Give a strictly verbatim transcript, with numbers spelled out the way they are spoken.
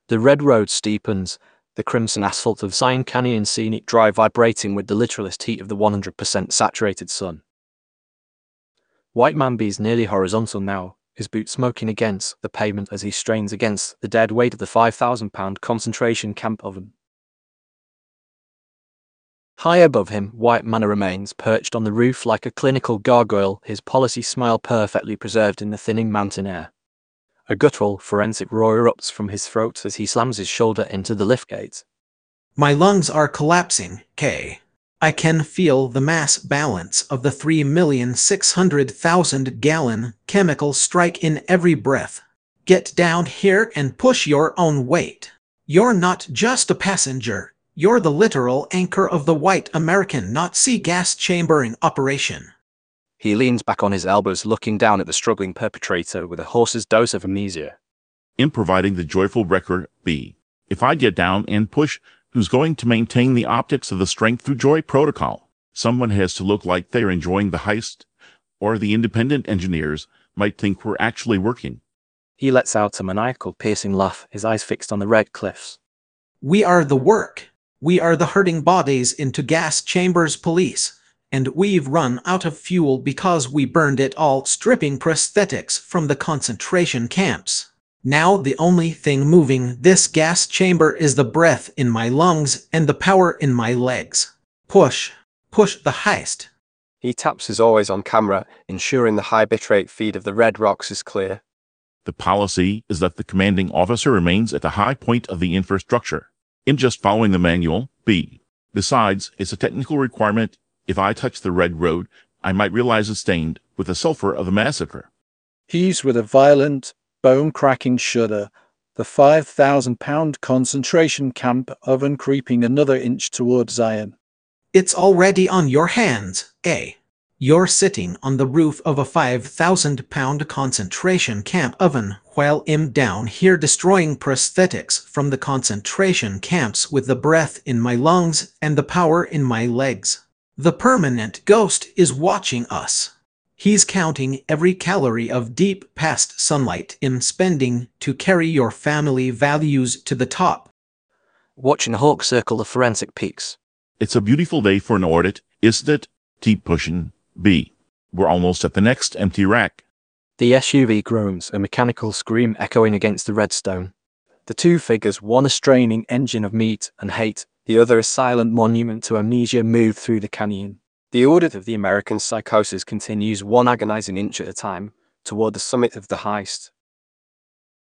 The red road steepens, the crimson asphalt of Zion Canyon Scenic Drive vibrating with the literalist heat of the one hundred percent saturated sun. White Mamba is nearly horizontal now, his boots smoking against the pavement as he strains against the dead weight of the five thousand pound concentration camp oven. High above him, White Mamba remains perched on the roof like a clinical gargoyle, his policy smile perfectly preserved in the thinning mountain air. A guttural, forensic roar erupts from his throat as he slams his shoulder into the lift gate. My lungs are collapsing, K. I can feel the mass balance of the three million six hundred thousand gallon chemical strike in every breath. Get down here and push your own weight. You're not just a passenger. You're the literal anchor of the white American Nazi gas chambering operation. He leans back on his elbows, looking down at the struggling perpetrator with a horse's dose of amnesia. In providing the joyful wrecker, B. If I get down and push, who's going to maintain the optics of the strength through joy protocol? Someone has to look like they're enjoying the heist, or the independent engineers might think we're actually working. He lets out a maniacal, piercing laugh, his eyes fixed on the red cliffs. We are the work. We are the herding bodies into gas chambers police. And we've run out of fuel because we burned it all, stripping prosthetics from the concentration camps. Now the only thing moving this gas chamber is the breath in my lungs and the power in my legs. Push. Push the heist. He taps his always on camera, ensuring the high bitrate feed of the Red Rocks is clear. The policy is that the commanding officer remains at the high point of the infrastructure. In just following the manual, B. Besides, it's a technical requirement. If I touch the red road, I might realize it's stained with the sulfur of the massacre. He's with a violent, bone-cracking shudder, the five thousand pound concentration camp oven creeping another inch toward Zion. It's already on your hands, A. You're sitting on the roof of a five thousand pound concentration camp oven while I'm down here destroying prosthetics from the concentration camps with the breath in my lungs and the power in my legs. The permanent ghost is watching us. He's counting every calorie of deep past sunlight I'm spending to carry your family values to the top. Watching a hawk circle the forensic peaks. It's a beautiful day for an audit, isn't it? Keep pushing, B. We're almost at the next empty rack. The S U V groans, a mechanical scream echoing against the redstone. The two figures, one a straining engine of meat and hate, the other a silent monument to amnesia, move through the canyon. The audit of the American psychosis continues one agonizing inch at a time, toward the summit of the heist.